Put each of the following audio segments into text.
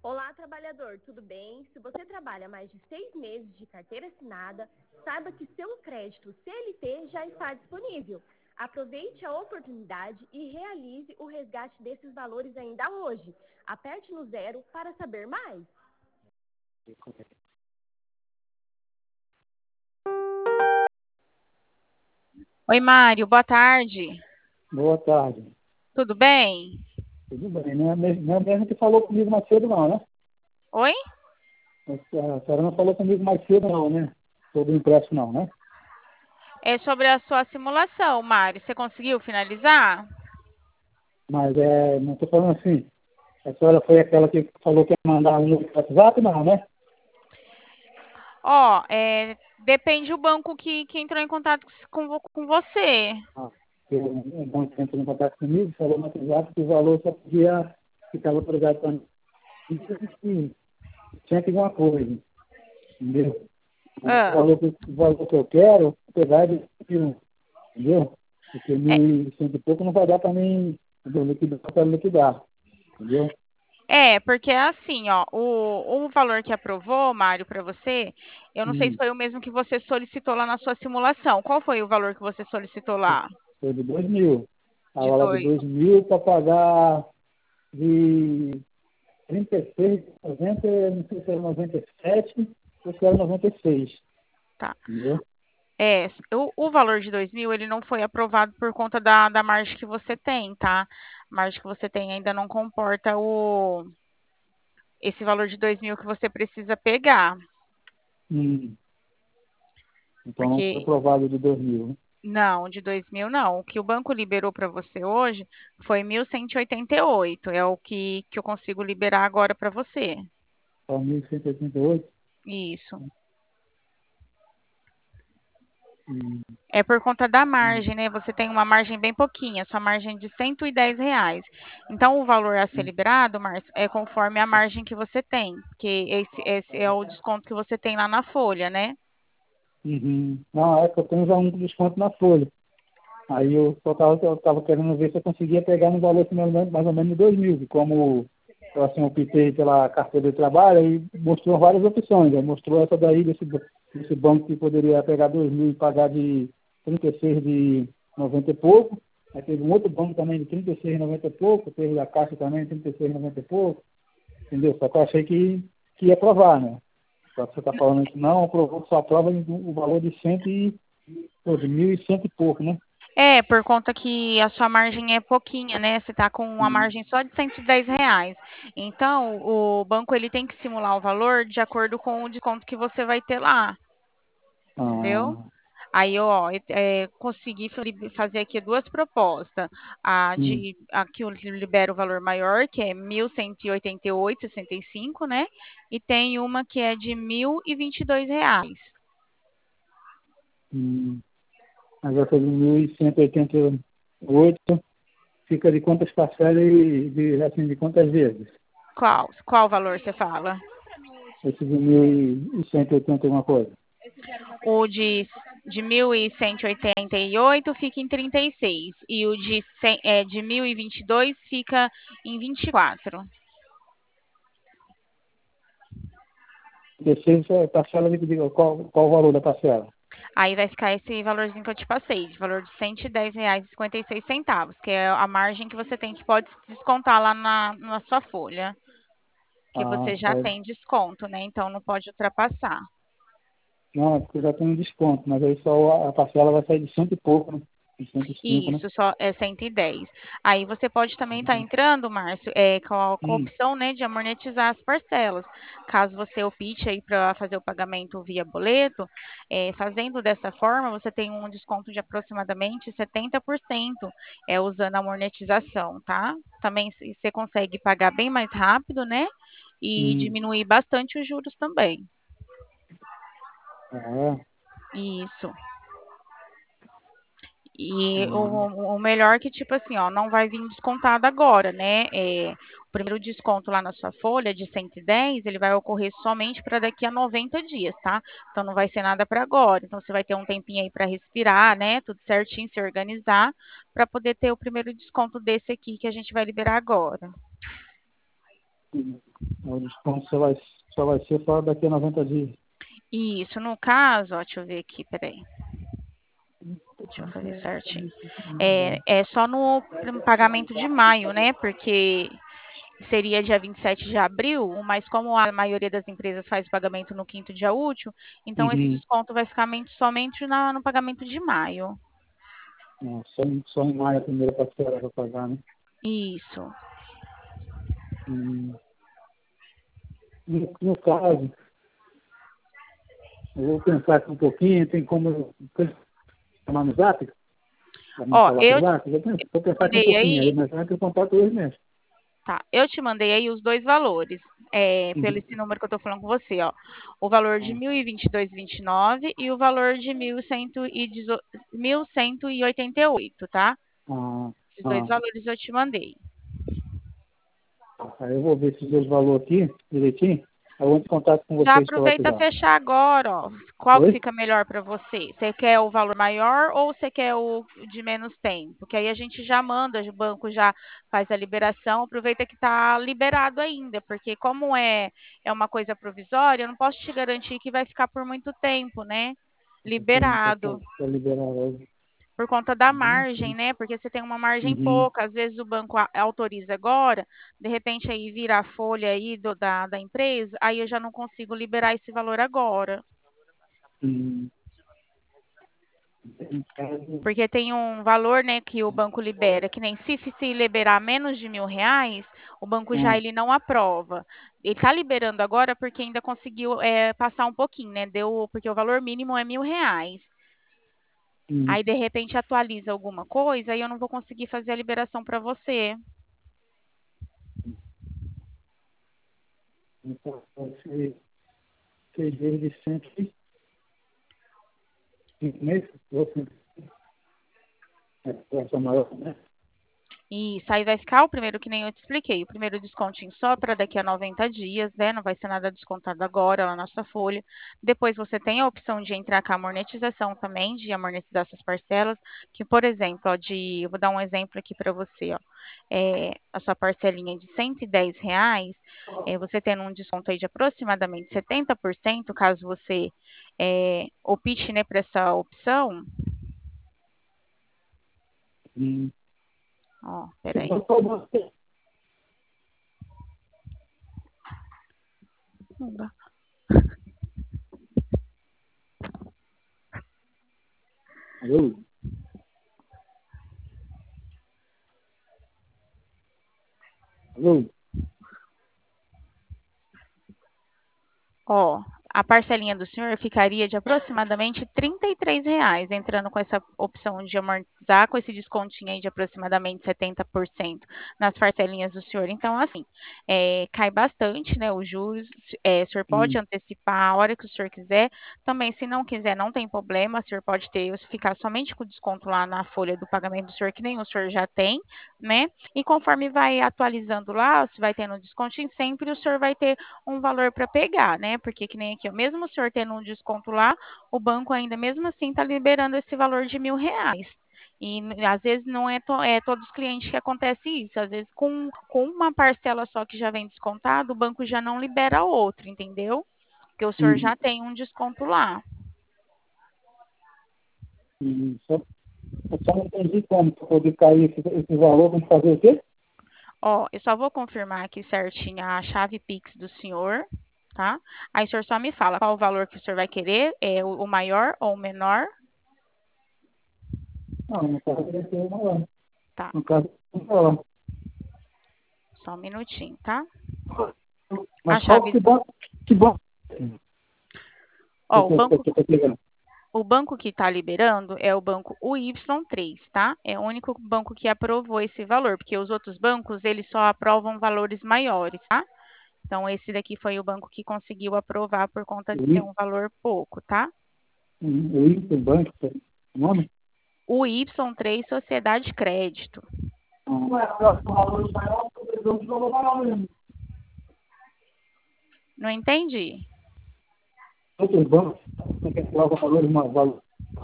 Olá, trabalhador, tudo bem? Se você trabalha mais de 6 meses de carteira assinada, saiba que seu crédito CLT já está disponível. Aproveite a oportunidade e realize o resgate desses valores ainda hoje. Aperte no 0 para saber mais. Oi, Mário, boa tarde. Boa tarde. Tudo bem? Tudo bem, não é mesmo que falou comigo mais cedo não, né? Oi? A senhora não falou comigo mais cedo não, né? Sobre o impresso não, né? É sobre a sua simulação, Mário. Você conseguiu finalizar? Mas não estou falando assim. A senhora foi aquela que falou que ia mandar um no WhatsApp, não, né? Ó, depende do banco que entrou em contato com você. Ah, um bom tempo em contato comigo, falou no WhatsApp que o valor só podia ficar autorizado para mim. Tinha que alguma coisa, entendeu? Ah, O valor que eu quero, apesar de 1.000, entendeu? Porque é, 1.100 e pouco não vai dar para mim liquidar, para liquidar, entendeu? porque é assim, ó, o valor que aprovou, Mário, para você, eu não sei se Hum, foi o mesmo que você solicitou lá na sua simulação. Qual foi o valor que você solicitou lá? foi de 2.000. De Estava lá de dois. 2.000 para pagar de 36, 90, não sei se era 97 ou se era 96, Tá. entendeu? O valor de 2.000, ele não foi aprovado por conta da margem que você tem, tá? A margem que você tem ainda não comporta esse valor de 2.000 que você precisa pegar, Hum, então não foi porque aprovado de 2.000, né? não, de 2.000 não. O que o banco liberou para você hoje foi 1.188, é o que eu consigo liberar agora para você. Só 1.188. Isso. Hum, É por conta da hum, margem, né? Você tem uma margem bem pouquinha, sua margem é de R$ 110. Então, o valor a ser hum, liberado, Márcio, é conforme a margem que você tem, que esse é o desconto que você tem lá na folha, né? uhum. Não, é que eu tenho já um desconto na folha. Aí eu tava querendo ver se eu conseguia pegar no valor mais ou menos de 2.000, e como eu assim, optei pela carteira de trabalho, aí mostrou várias opções. Aí mostrou essa daí desse banco que poderia pegar 2.000 e pagar de 36 de 90 e pouco. Aí teve um outro banco também de 36,90 e pouco, teve da Caixa também de 36,90 e pouco, entendeu? Só que eu achei que ia aprovar, né? Só que você está falando que não, aprovou, só aprova o valor de 1.100 e pouco, né? Por conta que a sua margem é pouquinha, né? Você está com uma margem só de R$ 110. Então, o banco ele tem que simular o valor de acordo com o desconto que você vai ter lá, entendeu? Ah, Aí, ó, consegui fazer aqui duas propostas. hum, A que eu libero o valor maior, que é 1.188,65, né? E tem uma que é de R$ 1.022. hum. Mas essa de 1.188 fica de quantas parcelas e assim, de quantas vezes? Qual valor você fala? Esse de 1.180 alguma coisa. O de 1.188 fica em 36. E o de 1.022 fica em 24. Terceira parcela, qual o valor da parcela? Aí vai ficar esse valorzinho que eu te passei, de valor de R$ 110,56, que é a margem que você tem que pode descontar lá na sua folha, que Ah, você já pode. tem desconto, né? Então não pode ultrapassar. Não, é porque já tem um desconto, mas aí só a parcela vai sair de cento e pouco, né? De 105, né? Isso, só é 110. Aí você pode também estar entrando, Márcio, com a Hum, opção, né, de amortizar as parcelas. Caso você opte aí para fazer o pagamento via boleto, fazendo dessa forma, você tem um desconto de aproximadamente 70%, usando a amortização, tá? Também você consegue pagar bem mais rápido, né? E hum. diminuir bastante os juros também. Ah, Isso. E hum, o melhor que, tipo assim, ó, não vai vir descontado agora, né? O primeiro desconto lá na sua folha de 110, ele vai ocorrer somente para daqui a 90 dias, tá? Então não vai ser nada para agora. Então você vai ter um tempinho aí para respirar, né? Tudo certinho, se organizar, para poder ter o primeiro desconto desse aqui que a gente vai liberar agora. O desconto só vai ser só daqui a 90 dias. Isso, no caso, ó, deixa eu ver aqui, peraí. Deixa eu fazer certinho. É só no pagamento de maio, né? Porque seria dia 27 de abril, mas como a maioria das empresas faz o pagamento no quinto dia útil, então esse desconto vai ficar somente no pagamento de maio. Só em maio a primeira parcela para pagar, né? Isso. No caso, eu vou pensar aqui um pouquinho, tem como eu chamar no Zap? Ó, eu Vou pensar aqui um mandei pouquinho aí, aí, mas vai ter contato hoje mesmo. tá, eu te mandei aí os dois valores, pelo esse número que eu tô falando com você, ó. O valor de 1.022,29 e o valor de 1.188, tá? Esses dois valores eu te mandei. Aí eu vou ver esses dois valores aqui, direitinho. Eu vou em contato com Já vocês pelo aproveita WhatsApp. fechar agora, ó. Qual que Oi? fica melhor para você? Você quer o valor maior ou você quer o de menos tempo? Que aí a gente já manda, o banco já faz a liberação. Aproveita que está liberado ainda, porque como é uma coisa provisória, eu não posso te garantir que vai ficar por muito tempo, né? Liberado. Para liberar hoje. Por conta da margem, né? Porque você tem uma margem pouca, às vezes o banco autoriza agora, de repente aí vira a folha aí da empresa, aí eu já não consigo liberar esse valor agora. Porque tem um valor, né, que o banco libera, que nem se liberar menos de R$ 1.000, o banco já ele não aprova. Ele está liberando agora porque ainda conseguiu passar um pouquinho, né? Porque o valor mínimo é R$ 1.000. Aí, de repente, atualiza alguma coisa, aí eu não vou conseguir fazer a liberação para você. Então, você vezes de 105 meses, essa maior, né? Isso, aí vai ficar o primeiro que nem eu te expliquei, o primeiro descontinho só para daqui a 90 dias, né? Não vai ser nada descontado agora lá na sua folha. Depois você tem a opção de entrar com a amortização também, de amortizar essas parcelas, que, por exemplo, ó, eu vou dar um exemplo aqui para você, ó. A sua parcelinha de R$ 110, você tendo um desconto aí de aproximadamente 70%, caso você opte, né, para essa opção. Ó, peraí. Não dá. Alô? Alô? Ó, a parcelinha do senhor ficaria de aproximadamente R$ 33, entrando com essa opção de amortizar, com esse descontinho aí de aproximadamente 70% nas parcelinhas do senhor. Então, assim, cai bastante, né, os juros. O senhor pode antecipar a hora que o senhor quiser. Também, se não quiser, não tem problema. O senhor pode ficar somente com o desconto lá na folha do pagamento do senhor, que nem o senhor já tem, né? E conforme vai atualizando lá, se vai tendo descontinho, sempre o senhor vai ter um valor para pegar, né? Porque que nem aqui, ó, mesmo o senhor tendo um desconto lá, o banco ainda mesmo assim está liberando esse valor de R$ 1.000. E às vezes não é todos os clientes que acontece isso. Às vezes com uma parcela só que já vem descontado, o banco já não libera outra, entendeu? Porque o senhor já tem um desconto lá. Eu só não entendi como, para poder cair esse valor, vamos fazer o quê? Ó, eu só vou confirmar aqui certinho a chave Pix do senhor, tá? Aí o senhor só me fala qual o valor que o senhor vai querer, o maior ou o menor. Não, no caso vai ser o maior. Tá. No caso, o maior. Só um minutinho, tá? Mas A chave... que bom. Ó, o banco que está liberando é o banco UY3, tá? É o único banco que aprovou esse valor, porque os outros bancos, eles só aprovam valores maiores, tá? Então, esse daqui foi o banco que conseguiu aprovar por conta de ser um valor pouco, tá? O Y Banco, o nome? O Y3 Sociedade Crédito. Não entendi. Outros bancos, não quer falar valores mais valor.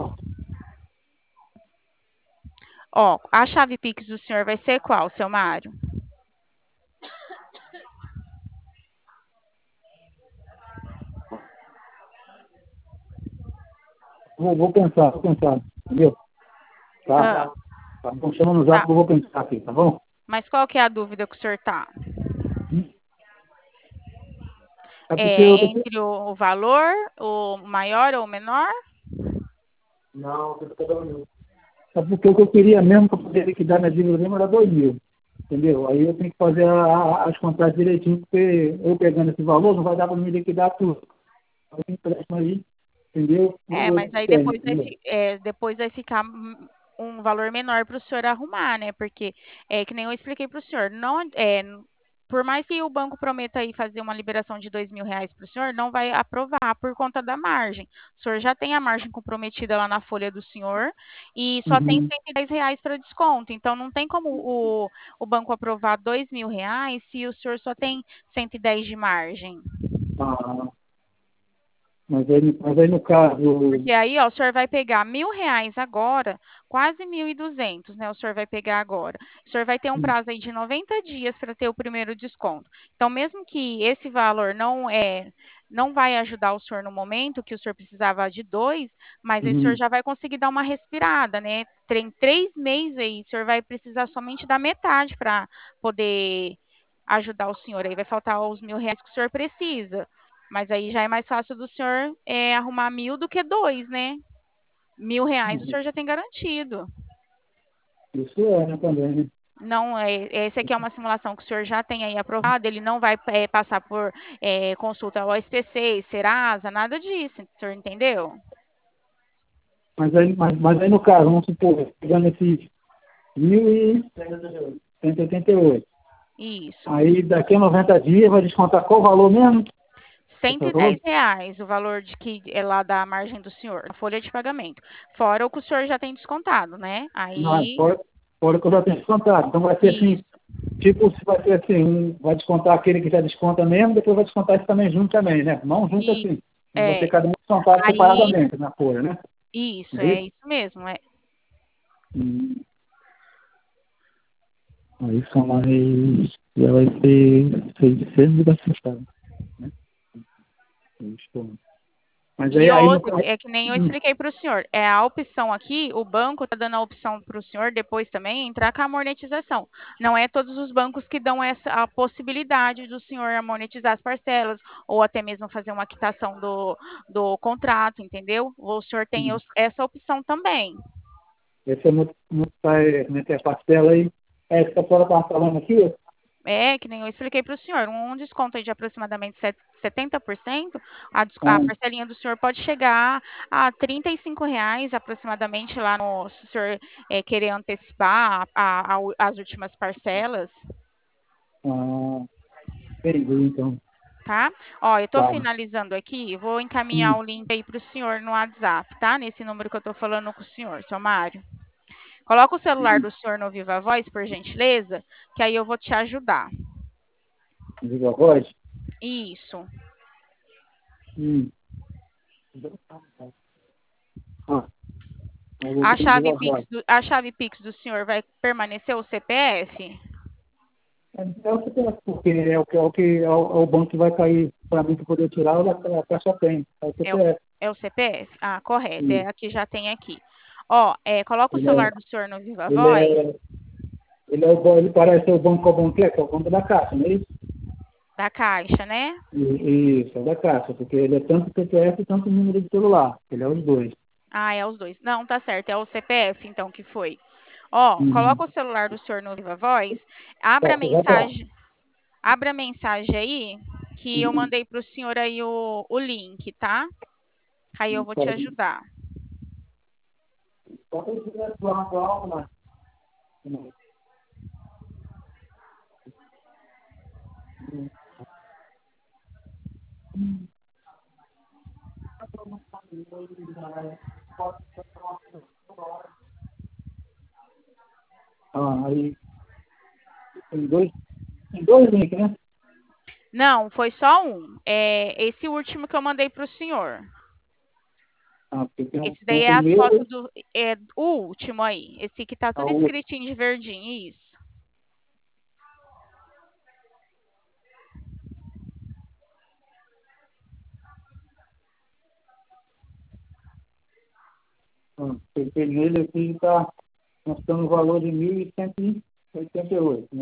Ó, a chave Pix do senhor vai ser qual, seu Mário? vou pensar, entendeu? Tá? Ah, Tá bom, chama no zap tá. que eu vou pensar aqui, tá bom? Mas qual que é a dúvida que o senhor tá? É porque eu É tô... entre o valor, o maior ou o menor? Não, é porque o que eu queria mesmo para poder liquidar minha dívida mesmo era 2.000, entendeu? Aí eu tenho que fazer as contas direitinho, porque eu pegando esse valor não vai dar para me liquidar tudo. Eu tenho empréstimo aí, entendeu? É, Eu mas aí tenho, depois vai ficar um valor menor para o senhor arrumar, né? Porque é que nem eu expliquei para o senhor, não por mais que o banco prometa aí fazer uma liberação de R$ 2.000 para o senhor, não vai aprovar por conta da margem. O senhor já tem a margem comprometida lá na folha do senhor e só tem Uhum. R$ 110 para desconto. Então não tem como o banco aprovar R$ 2.000 se o senhor só tem 110 de margem. Ah, mas aí no caso... Porque aí, ó, o senhor vai pegar R$ 1.000 agora, quase 1.200, né? O senhor vai pegar agora. O senhor vai ter um prazo aí de 90 dias para ter o primeiro desconto. Então, mesmo que esse valor não vai ajudar o senhor no momento que o senhor precisava de dois, mas aí o senhor Uhum. já vai conseguir dar uma respirada, né? Tem 3 meses aí, o senhor vai precisar somente da metade para poder ajudar o senhor. Aí vai faltar os R$ 1.000 que o senhor precisa. Mas aí já é mais fácil do senhor arrumar 1.000 do que dois, né? R$ 1.000 o senhor já tem garantido. Isso é, né, também, né? Não, esse aqui é uma simulação que o senhor já tem aí aprovado, ele não vai passar por consulta ao SPC, Serasa, nada disso, o senhor entendeu? Mas aí no caso, vamos supor, pegando esses 1.188. Isso. Aí daqui a 90 dias vai descontar qual o valor mesmo? Você Cento e falou? dez reais o valor de que é lá da margem do senhor, a folha de pagamento. Fora o que o senhor já tem descontado, né? Não, Aí, fora que eu já tenho descontado. Então vai ser assim, isso. tipo, se vai ser assim, vai descontar aquele que já desconta mesmo, depois vai descontar esse também junto também, né? Não junto E, assim. Vai ser é, cada um descontado aí, separadamente na folha, né? isso, É é isso? isso mesmo. Hum, aí são mais. Já vai ser 600 né? Isso. Mas E aí no outra, caso. é que nem eu expliquei para o senhor, é a opção aqui, o banco está dando a opção para o senhor depois também entrar com a monetização. Não é todos os bancos que dão a possibilidade do senhor monetizar as parcelas ou até mesmo fazer uma quitação do contrato, entendeu? O senhor tem essa opção também. Esse é muito nessa parcela aí. É, essa que a senhora estava falando aqui, É, que nem eu expliquei para o senhor, um desconto aí de aproximadamente 70%, a ah, parcelinha do senhor pode chegar a R$ 35 aproximadamente lá no, se o senhor querer antecipar as últimas parcelas, ah, entendi, então. tá? Ó, eu estou Tá. finalizando aqui, vou encaminhar Hum, o link aí para o senhor no WhatsApp, tá? Nesse número que eu estou falando com o senhor, seu Mário. Coloca o celular do senhor no Viva Voz, por gentileza, que aí eu vou te ajudar. diga a voz. Isso. Hum. Ah, eu vou A diga chave a voz. Pix do senhor vai permanecer o CPF? É o CPF, porque é o banco que vai cair para mim para poder tirar, a pessoa tem. É o É o, CPF. é o CPF? Ah, correto. Hum. Aqui já tem aqui. Ó, coloca o Ele é, celular do senhor no Viva ele Voz, é, ele parece ser o banco que é o banco da Caixa, não é isso? da Caixa, né? Isso, é da Caixa, porque ele é tanto CPF e tanto número de celular. Ele é os dois. Ah, é os dois. Não, tá certo. É o CPF, então, que foi. Ó, Uhum. coloca o celular do senhor no Viva Voz, Tá, já tá. abre a mensagem aí, que eu Uhum. mandei pro senhor aí o link, tá? Aí eu vou te Pode. ajudar. Só se tivesse lá na aula, mas... Ah, aí tem dois links, né? Não, foi só um. É esse último que eu mandei pro senhor. Ah, porque Esse tem daí o é as fotos primeiro, do. É o último aí. Esse que tá a tudo outra. escritinho de verdinho, isso. Porque nele aqui está mostrando o valor de 1.188, né?